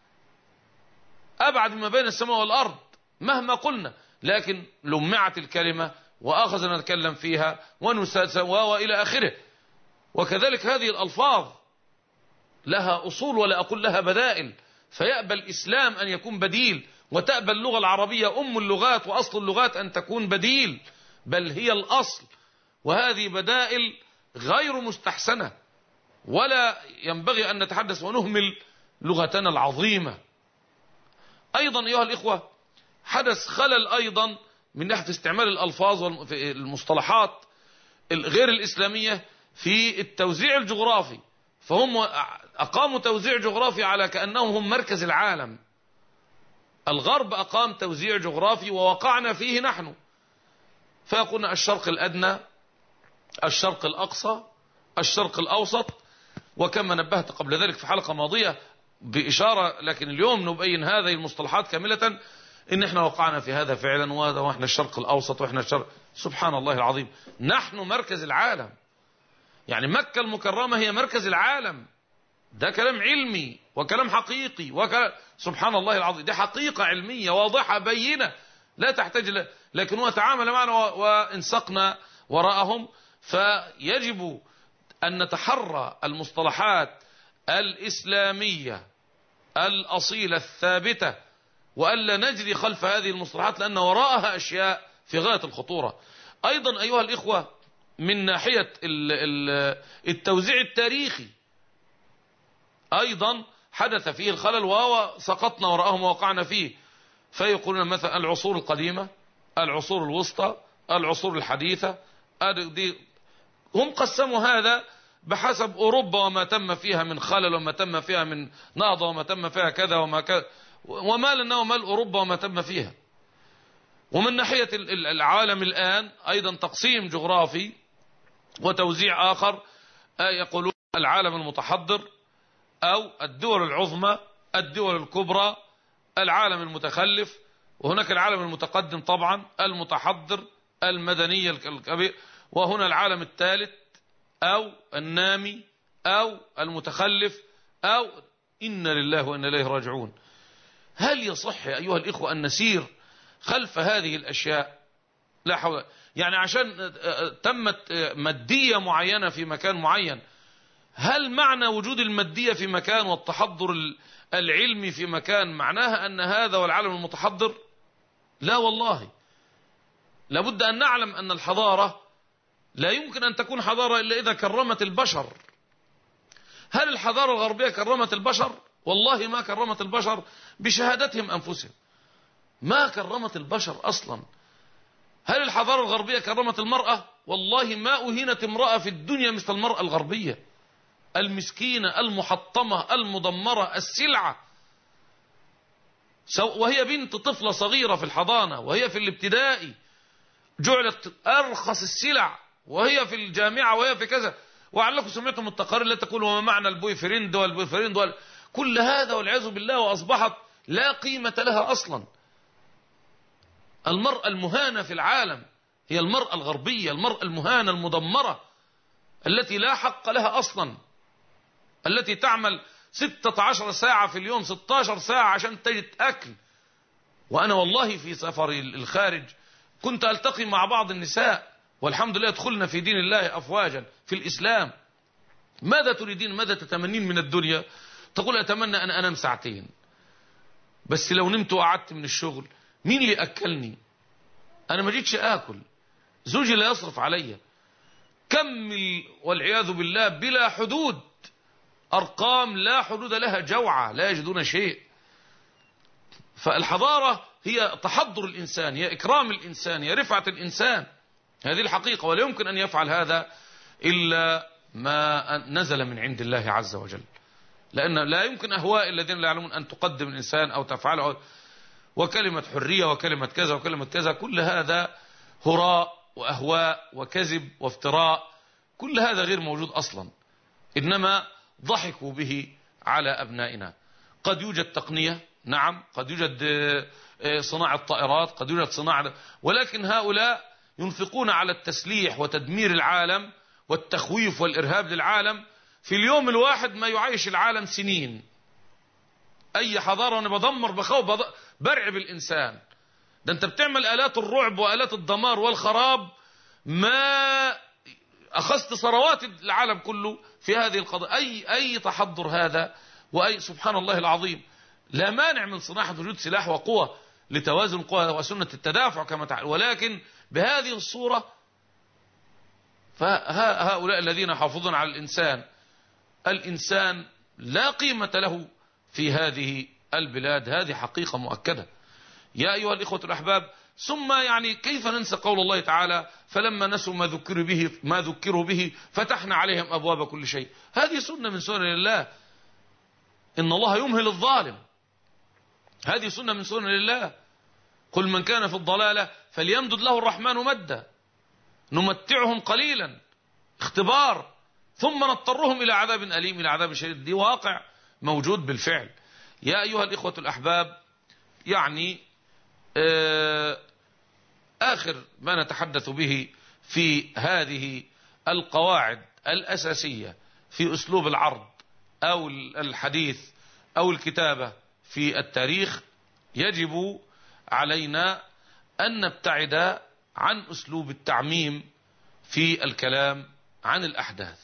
أبعد مما بين السماء والأرض مهما قلنا، لكن لمعت الكلمة وأخذنا نتكلم فيها ونساسا وإلى آخره. وكذلك هذه الألفاظ لها أصول ولا أقول لها بدائل، فيأبى الإسلام أن يكون بديل، وتأبى اللغة العربية أم اللغات وأصل اللغات أن تكون بديل، بل هي الأصل. وهذه بدائل غير مستحسنة، ولا ينبغي أن نتحدث ونهمل لغتنا العظيمة. أيضا أيها الإخوة، حدث خلل أيضا من ناحية استعمال الألفاظ والمصطلحات غير الإسلامية في التوزيع الجغرافي. فهم أقاموا توزيع جغرافي على كأنهم هم مركز العالم. الغرب أقام توزيع جغرافي ووقعنا فيه نحن، فيقولنا الشرق الأدنى، الشرق الأقصى، الشرق الأوسط. وكما نبهت قبل ذلك في حلقة ماضية بإشارة، لكن اليوم نبين هذه المصطلحات كاملة، إن إحنا وقعنا في هذا فعلا، وإحنا الشرق الأوسط، وإحنا الشرق. سبحان الله العظيم، نحن مركز العالم. يعني مكة المكرمة هي مركز العالم. ده كلام علمي وكلام حقيقي سبحان الله العظيم، دي حقيقة علمية واضحة بينة لا تحتاج لكن هو تعامل معنا وانسقنا وراءهم. فيجب أن نتحرى المصطلحات الإسلامية الأصيلة الثابتة، وألا نجري خلف هذه المصطلحات، لأن وراءها أشياء في غاية الخطورة. أيضا أيها الإخوة، من ناحية التوزيع التاريخي أيضا حدث فيه الخلل، وهو سقطنا وراءهم ووقعنا فيه. فيقولون مثلا العصور القديمة، العصور الوسطى، العصور الحديثة. هم قسموا هذا بحسب أوروبا وما تم فيها من خلل، وما تم فيها من نهضة، وما تم فيها كذا وما كذا، وما لنا وما أوروبا وما تم فيها. ومن ناحية العالم الآن أيضا تقسيم جغرافي وتوزيع آخر، يقولون العالم المتحضر أو الدول العظمى، الدول الكبرى، العالم المتخلف، وهناك العالم المتقدم طبعا، المتحضر، المدني الكبير، وهنا العالم الثالث أو النامي أو المتخلف أو إنا لله وإنا إليه راجعون. هل يصح أيها الإخوة أن نسير خلف هذه الأشياء؟ لا حول. يعني عشان تمت مادية معينة في مكان معين، هل معنى وجود المادية في مكان والتحضر العلمي في مكان معناها أن هذا والعالم المتحضر؟ لا والله. لابد أن نعلم أن الحضارة لا يمكن أن تكون حضارة إلا إذا كرمت البشر. هل الحضارة الغربية كرمت البشر؟ والله ما كرمت البشر بشهادتهم أنفسهم، ما كرمت البشر أصلا. هل الحضارة الغربية كرمت المرأة؟ والله ما أهينت امرأة في الدنيا مثل المرأة الغربية، المسكينة المحطمة المدمرة السلعة، وهي بنت طفلة صغيرة في الحضانة، وهي في الابتدائي جعلت أرخص السلع، وهي في الجامعة، وهي في كذا. وعلكم سمعتم التقارير التي تقول وما معنى البوي فريند والبوي فريند كل هذا والعياذ بالله، وأصبحت لا قيمة لها أصلا. المرأة المهانة في العالم هي المرأة الغربية، المرأة المهانة المدمرة التي لا حق لها أصلا، التي تعمل 16 ساعة في اليوم، 16 ساعة عشان تجد أكل. وأنا والله في سفر الخارج كنت ألتقي مع بعض النساء، والحمد لله يدخلن في دين الله أفواجا في الإسلام. ماذا تريدين؟ ماذا تتمنين من الدنيا؟ تقول أتمنى أن أنام ساعتين، بس لو نمت وقعدت من الشغل مين اللي أكلني؟ أنا ما جيتش آكل، زوجي لا يصرف علي. كمل والعياذ بالله بلا حدود، أرقام لا حدود لها، جوعة لا يجدون شيء. فالحضارة هي تحضر الإنسان، هي إكرام الإنسان، هي رفعة الإنسان، هذه الحقيقة. ولا يمكن أن يفعل هذا إلا ما نزل من عند الله عز وجل، لأن لا يمكن أهواء الذين لا يعلمون أن تقدم الإنسان أو تفعله، وكلمة حرية وكلمة كذا وكلمة كذا، كل هذا هراء وأهواء وكذب وافتراء، كل هذا غير موجود أصلا، إنما ضحكوا به على أبنائنا. قد يوجد تقنية، نعم، قد يوجد صناعة طائرات، قد يوجد صناعة، ولكن هؤلاء ينفقون على التسليح وتدمير العالم والتخويف والإرهاب للعالم في اليوم الواحد ما يعيش العالم سنين. أي حضارة أنا بدمر بخوف برعب الإنسان. ده أنت بتعمل آلات الرعب وآلات الدمار والخراب، ما أخذت ثروات العالم كله في هذه القضايا. أي تحضر هذا، وأي سبحان الله العظيم. لا مانع من صناعة وجود سلاح وقوة لتوازن القوى وسنة التدافع كما تعلم، ولكن بهذه الصورة. فهؤلاء الذين يحافظون على الإنسان لا قيمة له في هذه البلاد، هذه حقيقة مؤكدة. يا أيها الإخوة الأحباب، ثم يعني كيف ننسى قول الله تعالى: فلما نسوا ما ذكروا به فتحنا عليهم أبواب كل شيء. هذه سنة من سنن الله، إن الله يمهل الظالم، هذه سنة من سنن الله. قل من كان في الضلالة فليمدد له الرحمن مدا، نمتعهم قليلا اختبار ثم نضطرهم إلى عذاب أليم، إلى عذاب شديد. دي واقع موجود بالفعل. يا أيها الإخوة الأحباب، يعني آخر ما نتحدث به في هذه القواعد الأساسية في أسلوب العرض أو الحديث أو الكتابة في التاريخ، يجب علينا أن نبتعد عن أسلوب التعميم في الكلام عن الأحداث.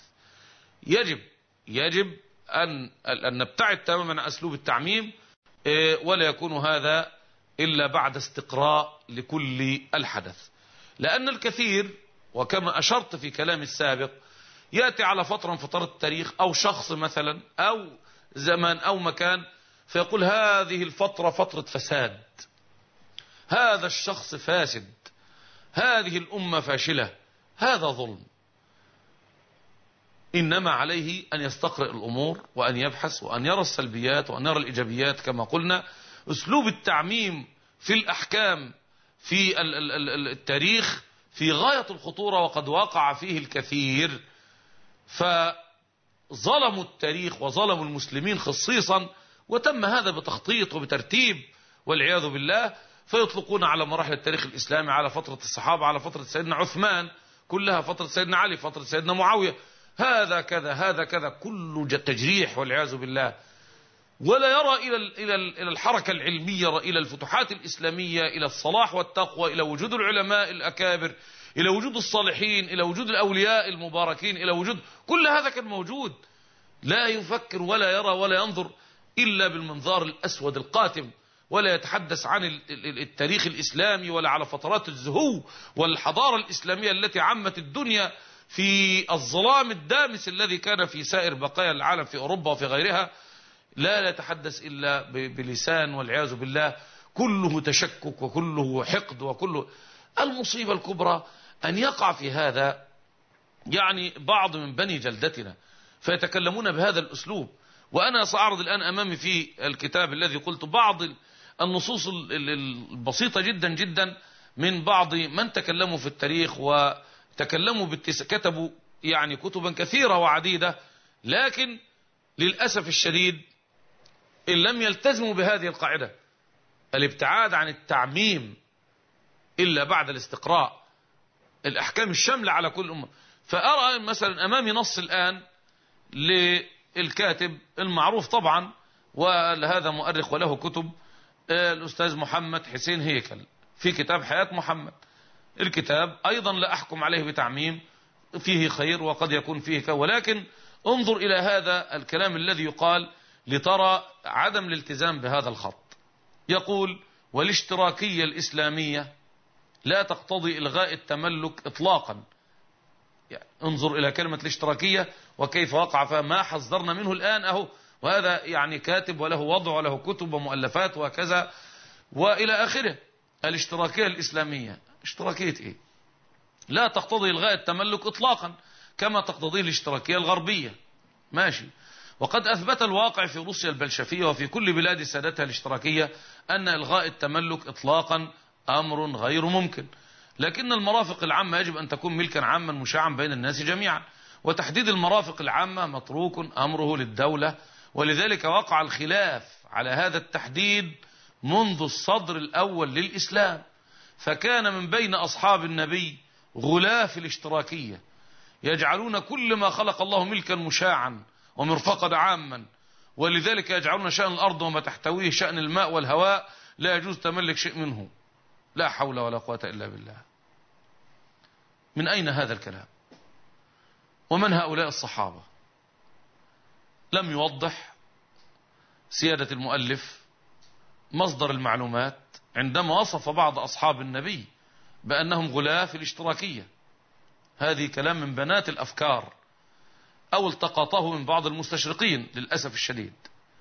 يجب أن نبتعد تماما عن أسلوب التعميم، ولا يكون هذا إلا بعد استقراء لكل الحدث. لأن الكثير، وكما أشرت في كلام السابق، يأتي على فترة من فترات التاريخ أو شخص مثلا أو زمان أو مكان، فيقول هذه الفترة فترة فساد، هذا الشخص فاسد، هذه الأمة فاشلة. هذا ظلم. إنما عليه أن يستقرئ الأمور وأن يبحث وأن يرى السلبيات وأن يرى الإيجابيات. كما قلنا، أسلوب التعميم في الأحكام في التاريخ في غاية الخطورة، وقد وقع فيه الكثير، فظلموا التاريخ وظلموا المسلمين خصيصا، وتم هذا بتخطيط وبترتيب والعياذ بالله. فيطلقون على مراحل التاريخ الإسلامي، على فترة الصحابة، على فترة سيدنا عثمان كلها، فترة سيدنا علي، فترة سيدنا معاوية، هذا كذا هذا كذا، كل تجريح والعياذ بالله. ولا يرى إلى الحركة العلمية، إلى الفتوحات الإسلامية، إلى الصلاح والتقوى، إلى وجود العلماء الأكابر، إلى وجود الصالحين، إلى وجود الأولياء المباركين، إلى وجود كل هذا كان موجود. لا يفكر ولا يرى ولا ينظر إلا بالمنظار الأسود القاتم، ولا يتحدث عن التاريخ الإسلامي ولا على فترات الزهو والحضارة الإسلامية التي عمت الدنيا في الظلام الدامس الذي كان في سائر بقايا العالم في أوروبا وفي غيرها. لا يتحدث إلا بلسان والعياذ بالله كله تشكك وكله حقد وكله. المصيبة الكبرى أن يقع في هذا يعني بعض من بني جلدتنا فيتكلمون بهذا الأسلوب. وأنا سأعرض الآن أمامي في الكتاب الذي قلت بعض النصوص البسيطة جدا جدا من بعض من تكلموا في التاريخ وتكلموا كتبوا يعني كتبا كثيرة وعديدة، لكن للأسف الشديد إن لم يلتزموا بهذه القاعدة، الابتعاد عن التعميم إلا بعد الاستقراء، الأحكام الشاملة على كل أمة. فأرى مثلا أمامي نص الآن للكاتب المعروف طبعا، وهذا مؤرخ وله كتب، الأستاذ محمد حسين هيكل، في كتاب حياة محمد. الكتاب أيضا لا أحكم عليه بتعميم، فيه خير وقد يكون فيه ولكن انظر إلى هذا الكلام الذي يقال لترى عدم الالتزام بهذا الخط. يقول: والاشتراكية الإسلامية لا تقتضي إلغاء التملك إطلاقا. يعني انظر إلى كلمة الاشتراكية وكيف وقع فيها ما حذرنا منه الآن أهو، وهذا يعني كاتب وله وضع وله كتب ومؤلفات وكذا وإلى آخره. الاشتراكية الإسلامية اشتراكية إيه؟ لا تقتضي إلغاء التملك إطلاقا كما تقتضيه الاشتراكية الغربية. ماشي. وقد أثبت الواقع في روسيا البلشفية وفي كل بلاد سادتها الاشتراكية أن إلغاء التملك إطلاقا أمر غير ممكن، لكن المرافق العامة يجب أن تكون ملكا عاما مشاعا بين الناس جميعا، وتحديد المرافق العامة متروك أمره للدولة، ولذلك وقع الخلاف على هذا التحديد منذ الصدر الأول للإسلام. فكان من بين أصحاب النبي غلاة في الاشتراكية يجعلون كل ما خلق الله ملكا مشاعا ومرفقا عاما، ولذلك يجعلون شأن الأرض وما تحتويه شأن الماء والهواء لا يجوز تملك شيء منه. لا حول ولا قوة إلا بالله. من أين هذا الكلام؟ ومن هؤلاء الصحابة؟ لم يوضح سيادة المؤلف مصدر المعلومات عندما وصف بعض أصحاب النبي بأنهم غلاة في الاشتراكية. هذه كلام من بنات الأفكار أو التقطه من بعض المستشرقين للأسف الشديد.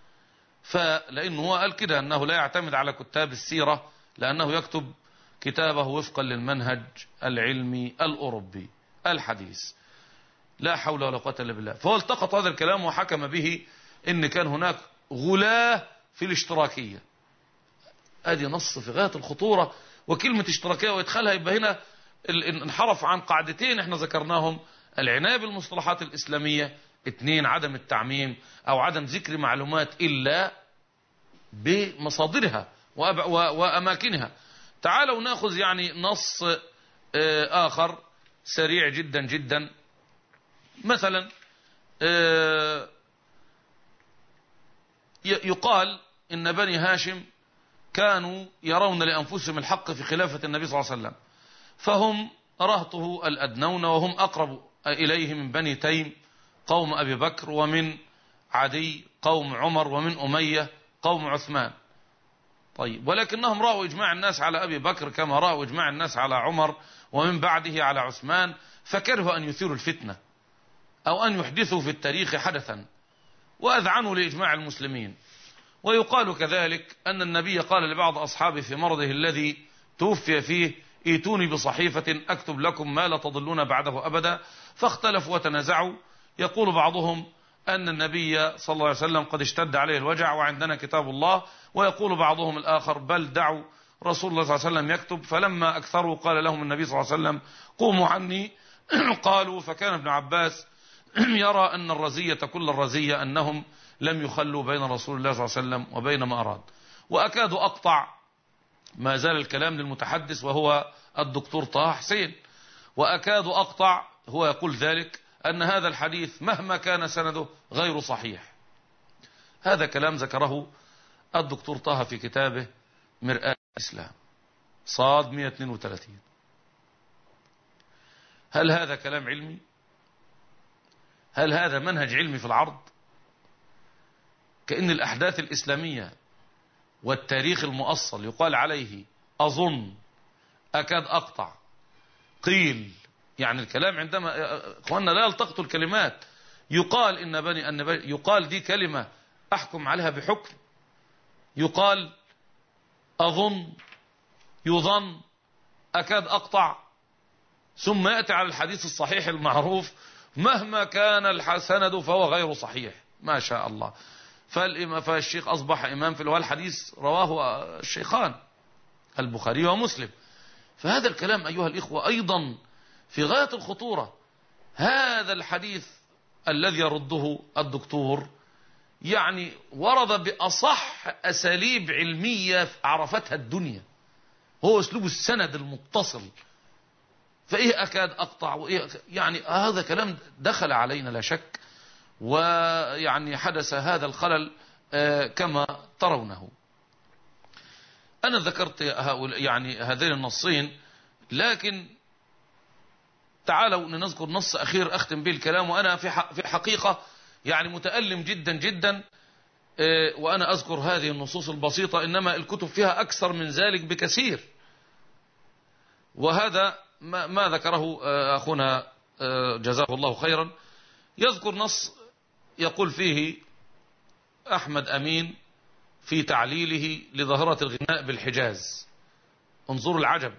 فلأنه هو قال كده أنه لا يعتمد على كتاب السيرة لأنه يكتب كتابه وفقا للمنهج العلمي الأوروبي الحديث. لا حول ولا قوة إلا بالله. فهو التقط هذا الكلام وحكم به إن كان هناك غلاة في الاشتراكية. هذه نص في غاية الخطورة، وكلمة اشتراكية وإدخالها يبقى هنا انحرف عن قاعدتين احنا ذكرناهم: العناية بالمصطلحات الإسلامية، 2 عدم التعميم أو عدم ذكر معلومات إلا بمصادرها وأماكنها. تعالوا نأخذ يعني نص آخر سريع جدا جدا. مثلا يقال إن بني هاشم كانوا يرون لأنفسهم الحق في خلافة النبي صلى الله عليه وسلم، فهم رهطه الأدنون وهم أقرب إليه من بني تيم قوم أبي بكر، ومن عدي قوم عمر، ومن أمية قوم عثمان. طيب، ولكنهم رأوا إجماع الناس على أبي بكر كما رأوا إجماع الناس على عمر ومن بعده على عثمان، فكرهوا أن يثيروا الفتنة أو أن يحدثوا في التاريخ حدثا، وأذعنوا لإجماع المسلمين. ويقال كذلك أن النبي قال لبعض أصحابه في مرضه الذي توفي فيه: ائتوني بصحيفة أكتب لكم ما لا تضلون بعده أبدا. فاختلفوا وتنازعوا. يقول بعضهم أن النبي صلى الله عليه وسلم قد اشتد عليه الوجع وعندنا كتاب الله، ويقول بعضهم الآخر: بل دعوا رسول الله صلى الله عليه وسلم يكتب. فلما أكثروا قال لهم النبي صلى الله عليه وسلم: قوموا عني. قالوا: فكان ابن عباس يرى أن الرزية كل الرزية أنهم لم يخلوا بين رسول الله صلى الله عليه وسلم وبين ما أراد. وأكاد أقطع، ما زال الكلام للمتحدث وهو الدكتور طه حسين، وأكاد أقطع هو يقول ذلك أن هذا الحديث مهما كان سنده غير صحيح. هذا كلام ذكره الدكتور طه في كتابه مرآة الإسلام صاد 132. هل هذا كلام علمي؟ هل هذا منهج علمي في العرض؟ كأن الأحداث الإسلامية والتاريخ المؤصل يقال عليه أظن، أكاد أقطع، قيل. يعني الكلام عندما أخواننا لا يلتقطوا الكلمات، يقال إن يقال دي كلمة أحكم عليها بحكم، يقال أظن، يظن، أكاد أقطع، ثم يأتي على الحديث الصحيح المعروف مهما كان السند فهو غير صحيح. ما شاء الله. فالشيخ أصبح إمام في الحديث رواه الشيخان البخاري ومسلم. فهذا الكلام أيها الإخوة أيضا في غاية الخطورة. هذا الحديث الذي يرده الدكتور يعني ورد بأصح أساليب علمية عرفتها الدنيا، هو أسلوب السند المتصل. فإيه أكاد أقطع وإيه يعني هذا كلام دخل علينا لا شك، ويعني حدث هذا الخلل كما ترونه. أنا ذكرت يعني هذين النصين، لكن تعالوا نذكر نص أخير أختم به الكلام. وأنا في حقيقة يعني متألم جدا جدا وأنا أذكر هذه النصوص البسيطة، إنما الكتب فيها أكثر من ذلك بكثير. وهذا ما ذكره أخونا جزاه الله خيرا، يذكر نص يقول فيه أحمد أمين في تعليله لظاهرة الغناء بالحجاز. انظروا العجب.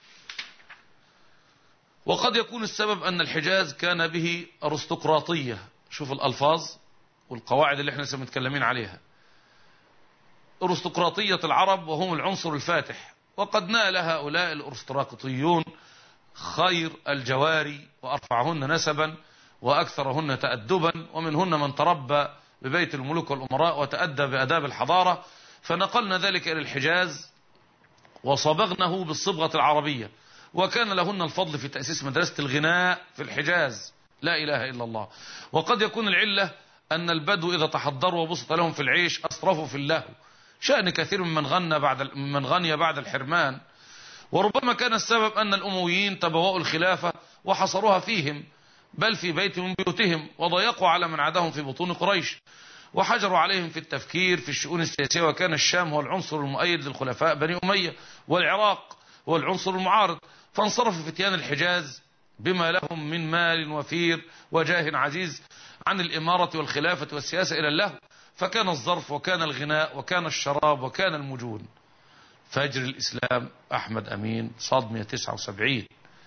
وقد يكون السبب أن الحجاز كان به أرستقراطية. شوف الألفاظ والقواعد اللي احنا متكلمين عليها. أرستقراطية العرب وهم العنصر الفاتح، وقد نال هؤلاء الأرستقراطيون خير الجواري وأرفعهن نسبا وأكثرهن تأدبا، ومنهن من تربى ببيت الملوك والأمراء وتأدى بأداب الحضارة، فنقلنا ذلك إلى الحجاز وصبغنه بالصبغة العربية، وكان لهن الفضل في تأسيس مدرسة الغناء في الحجاز. لا إله إلا الله. وقد يكون العلة أن البدو إذا تحضروا وبسط لهم في العيش أسرفوا في اللهو، شأن كثير من غني بعد الحرمان. وربما كان السبب أن الأمويين تبوأوا الخلافة وحصروها فيهم، بل في بيت من بيوتهم، وضيقوا على من عداهم في بطون قريش، وحجروا عليهم في التفكير في الشؤون السياسية. وكان الشام هو العنصر المؤيد للخلفاء بني أمية، والعراق هو العنصر المعارض، فانصرف فتيان الحجاز بما لهم من مال وفير وجاه عزيز عن الإمارة والخلافة والسياسة إلى اللهو، فكان الظرف وكان الغناء وكان الشراب وكان المجون. فجر الإسلام أحمد أمين صاد 179.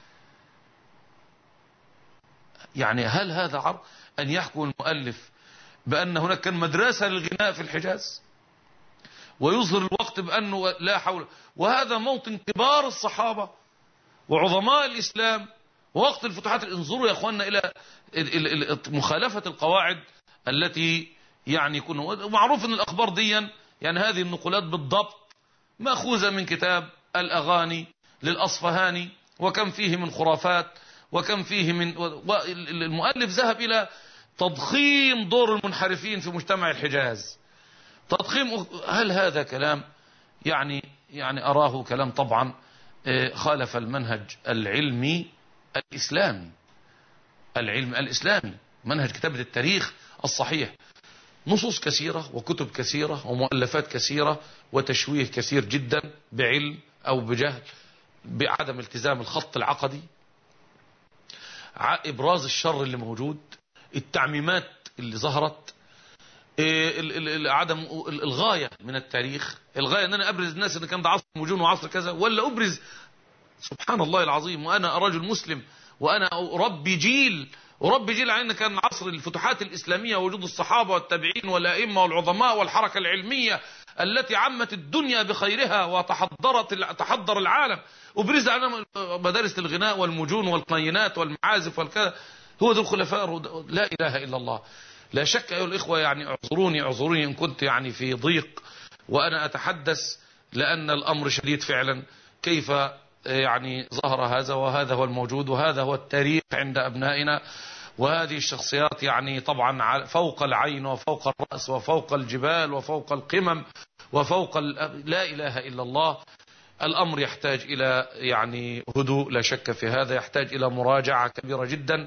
يعني هل هذا عرض أن يحكم المؤلف بأن هناك كان مدرسة للغناء في الحجاز، ويظهر الوقت بأنه لا حول، وهذا موطن كبار الصحابة وعظماء الإسلام ووقت الفتوحات. انظروا يا أخواننا إلى مخالفة القواعد التي يعني كنا معروف أن الأخبار دي يعني هذه النقولات بالضبط مأخوذة من كتاب الأغاني للأصفهاني، وكم فيه من خرافات وكم فيه من، المؤلف ذهب إلى تضخيم دور المنحرفين في مجتمع الحجاز. تضخيم. هل هذا كلام يعني أراه كلام طبعا خالف المنهج العلمي الإسلامي، العلم الإسلامي، منهج كتابة التاريخ الصحيح. نصوص كثيرة وكتب كثيرة ومؤلفات كثيرة وتشويه كثير جدا بعلم أو بجهل، بعدم التزام الخط العقدي، إبراز الشر اللي موجود، التعميمات اللي ظهرت، عدم الغاية من التاريخ. الغاية أن أنا أبرز الناس أن كان ده عصر موجود وعصر كذا، ولا أبرز سبحان الله العظيم وأنا رجل مسلم وأنا أربي جيل على أن كان عصر الفتوحات الإسلامية وجود الصحابة والتابعين والأئمة والعظماء والحركة العلمية التي عمت الدنيا بخيرها وتحضر العالم. أبرز على مدارس الغناء والمجون والقنينات والمعازف والكذا، هو ذو الخلفاء. لا إله إلا الله. لا شك أيها الإخوة، يعني اعذروني إن كنت يعني في ضيق وأنا أتحدث، لأن الأمر شديد فعلا. كيف يعني ظهر هذا، وهذا هو الموجود، وهذا هو التاريخ عند أبنائنا، وهذه الشخصيات يعني طبعا فوق العين وفوق الرأس وفوق الجبال وفوق القمم وفوق لا إله إلا الله. الأمر يحتاج إلى يعني هدوء، لا شك في هذا، يحتاج إلى مراجعة كبيرة جدا،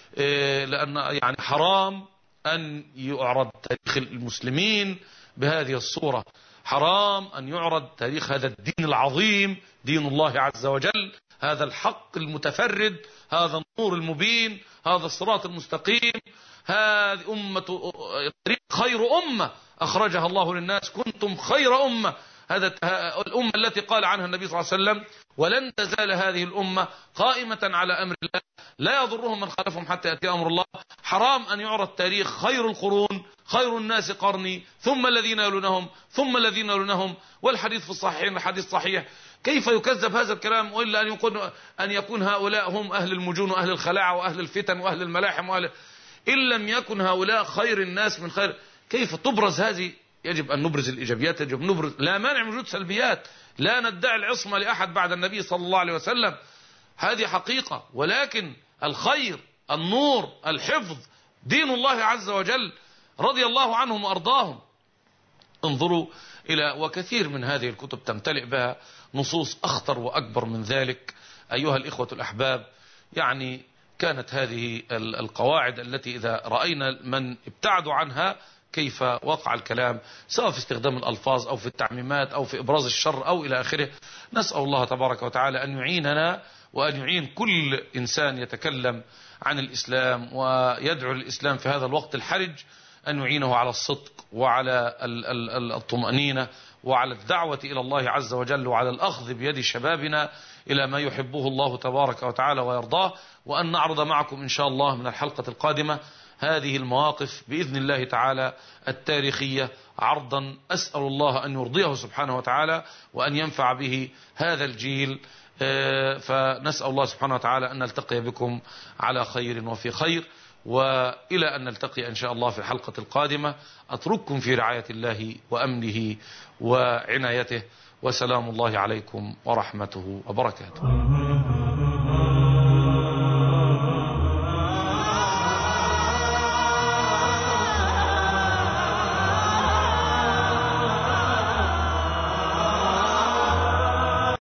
لأن يعني حرام أن يعرض تاريخ المسلمين بهذه الصورة، حرام أن يعرض تاريخ هذا الدين العظيم، دين الله عز وجل، هذا الحق المتفرد، هذا النور المبين، هذا الصراط المستقيم، هذه أمة خير أمة أخرجها الله للناس، كنتم خير أمة. هذا الأمة التي قال عنها النبي صلى الله عليه وسلم: ولن تزال هذه الأمة قائمة على أمر الله لا يضرهم من خالفهم حتى يأتي أمر الله. حرام أن يعرض تاريخ خير القرون، خير الناس قرني، ثم الذين يلونهم، ثم الذين يلونهم، والحديث في الصحيحين، الحديث صحيح. كيف يكذب هذا الكلام وإلا أن يكون هؤلاء هم أهل المجون وأهل الخلاعة وأهل الفتن وأهل الملاحم إن لم يكن هؤلاء خير الناس من خير. كيف تبرز هذه؟ يجب أن نبرز الإيجابيات، يجب نبرز، لا مانع من وجود سلبيات، لا ندعي العصمة لأحد بعد النبي صلى الله عليه وسلم، هذه حقيقة، ولكن الخير، النور، الحفظ، دين الله عز وجل، رضي الله عنهم وأرضاهم. انظروا إلى وكثير من هذه الكتب تمتلئ بها نصوص أخطر وأكبر من ذلك. أيها الإخوة الأحباب، يعني كانت هذه القواعد التي إذا رأينا من ابتعدوا عنها كيف وقع الكلام، سواء في استخدام الألفاظ أو في التعميمات أو في إبراز الشر أو إلى آخره. نسأل الله تبارك وتعالى أن يعيننا وأن يعين كل إنسان يتكلم عن الإسلام ويدعو الإسلام في هذا الوقت الحرج، أن يعينه على الصدق وعلى الطمأنينة وعلى الدعوة إلى الله عز وجل، وعلى الأخذ بيد شبابنا إلى ما يحبه الله تبارك وتعالى ويرضاه. وأن نعرض معكم إن شاء الله من الحلقة القادمة هذه المواقف بإذن الله تعالى التاريخية عرضا أسأل الله أن يرضيه سبحانه وتعالى وأن ينفع به هذا الجيل. فنسأل الله سبحانه وتعالى أن نلتقي بكم على خير وفي خير، وإلى أن نلتقي إن شاء الله في الحلقة القادمة أترككم في رعاية الله وأمنه وعنايته، وسلام الله عليكم ورحمته وبركاته.